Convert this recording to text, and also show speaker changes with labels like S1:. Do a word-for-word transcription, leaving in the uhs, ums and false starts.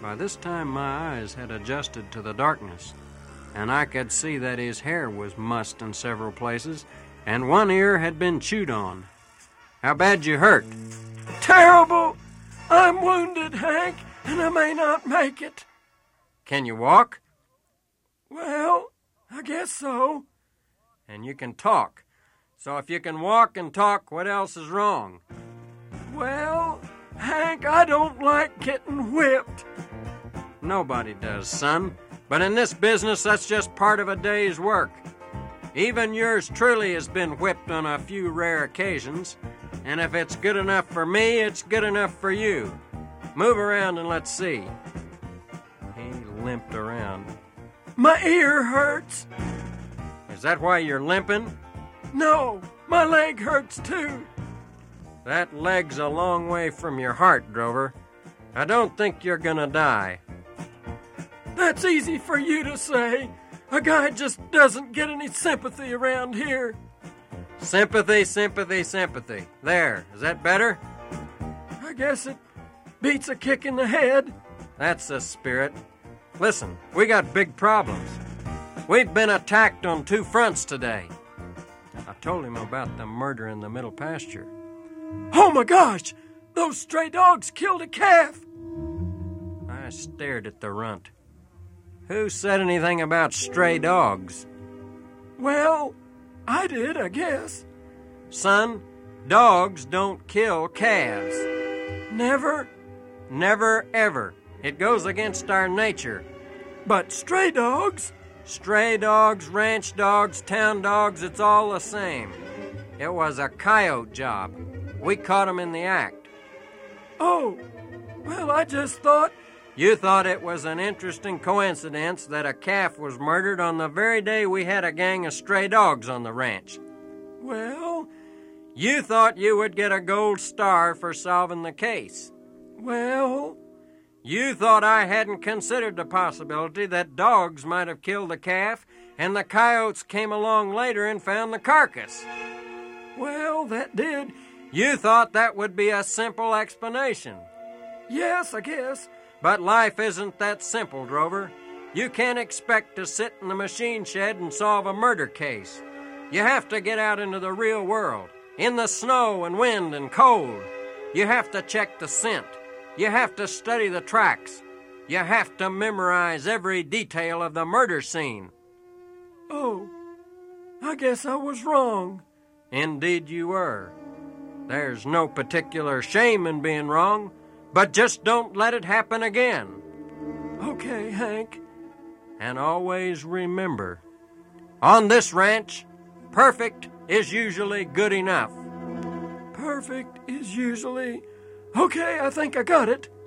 S1: By this time, my eyes had adjusted to the darkness, and I could see that his hair was mussed in several places, and one ear had been chewed on. How bad you hurt?
S2: Terrible! I'm wounded, Hank, and I may not make it.
S1: Can you walk?
S2: Well, I guess so.
S1: And you can talk. So if you can walk and talk, what else is wrong?
S2: Well, Hank, I don't like getting whipped.
S1: Nobody does, son. But in this business, that's just part of a day's work. Even yours truly has been whipped on a few rare occasions. And if it's good enough for me, it's good enough for you. Move around and let's see. He limped around.
S2: My ear hurts.
S1: Is that why you're limping?
S2: No, my leg hurts too.
S1: That leg's a long way from your heart, Drover. I don't think you're gonna die.
S2: That's easy for you to say. A guy just doesn't get any sympathy around here.
S1: Sympathy, sympathy, sympathy. There, is that better?
S2: I guess it beats a kick in the head.
S1: That's the spirit. Listen, we got big problems. We've been attacked on two fronts today. I told him about the murder in the middle pasture.
S2: Oh my gosh! Those stray dogs killed a calf!
S1: I stared at the runt. Who said anything about stray dogs?
S2: Well, I did, I guess.
S1: Son, dogs don't kill calves.
S2: Never?
S1: Never, ever. It goes against our nature.
S2: But stray dogs?
S1: Stray dogs, ranch dogs, town dogs, it's all the same. It was a coyote job. We caught him in the act.
S2: Oh, well, I just thought...
S1: You thought it was an interesting coincidence that a calf was murdered on the very day we had a gang of stray dogs on the ranch.
S2: Well...
S1: You thought you would get a gold star for solving the case.
S2: Well...
S1: You thought I hadn't considered the possibility that dogs might have killed the calf, and the coyotes came along later and found the carcass.
S2: Well, that did.
S1: You thought that would be a simple explanation.
S2: Yes, I guess.
S1: But life isn't that simple, Drover. You can't expect to sit in the machine shed and solve a murder case. You have to get out into the real world, in the snow and wind and cold. You have to check the scent. You have to study the tracks. You have to memorize every detail of the murder scene.
S2: Oh, I guess I was wrong.
S1: Indeed you were. There's no particular shame in being wrong, but just don't let it happen again.
S2: Okay, Hank.
S1: And always remember, on this ranch, perfect is usually good enough.
S2: Perfect is usually... Okay, I think I got it.